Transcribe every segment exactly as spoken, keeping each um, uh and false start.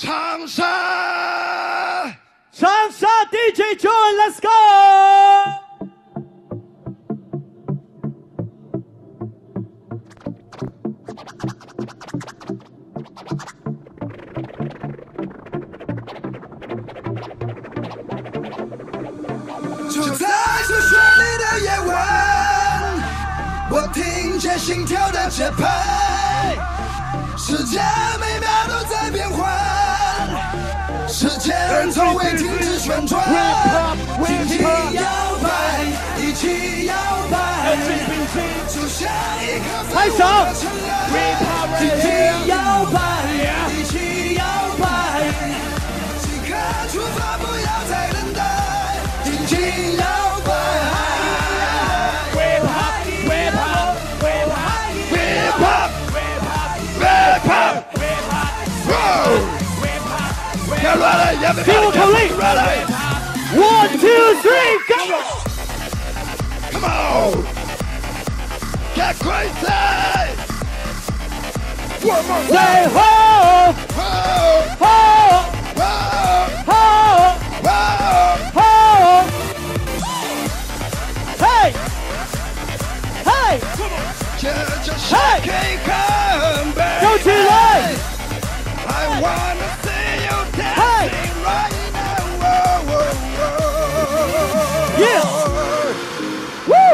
长沙， 长沙 D J Joy，Let's go！ 就在这绚丽的夜晚，我听见心跳的节拍，世界每秒都在变换，时间从未停止旋转，轻轻摇摆，一起摇摆，就像一颗飞舞的尘埃，轻轻摇摆，一起摇摆，即刻出发，不要再等待，轻轻摇摆。Whip up, whip up, whip up, whip up, whip up, whip up, whip up, get ready, everybody, get ready. One, two, three, go! Come on, get crazy. One more Say time. ho, Ho, ho, ho, ho, ho. ho! Hey, hey, 接着 shaking come back. 跳起来 I wanna see you dancing right now. Whoa, whoa, whoa. Yeah.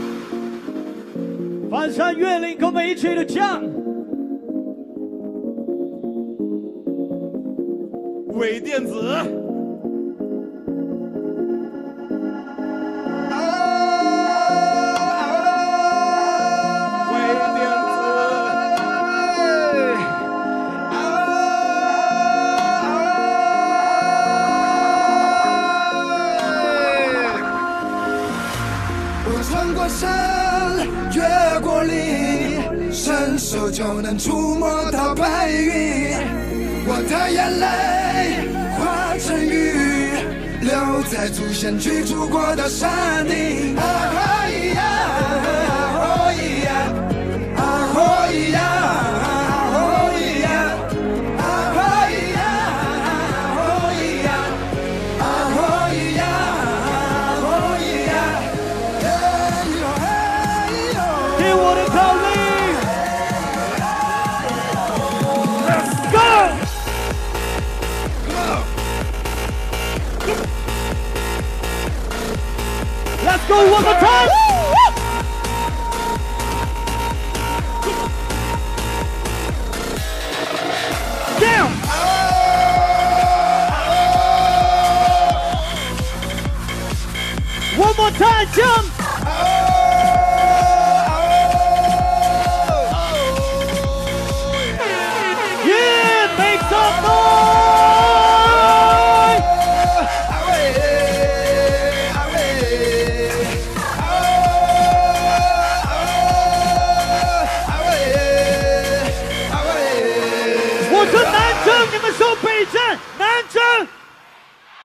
Woo! 翻山越岭，跟我们一起的唱。 伪电子，伪电我穿过山，越过岭，伸手就能触摸到白云。我的眼泪化成雨，留在祖先居住过的山顶。啊咿呀，哦咿呀，啊哦咿呀，哦咿呀，啊咿呀，哦咿呀，啊哦咿呀，哦咿呀，哎呦哎呦， 给我的口令 ，Let's go！ Let's go one more time! Down! One more time, jump! Yeah, make some noise!我是南城，你们说北镇。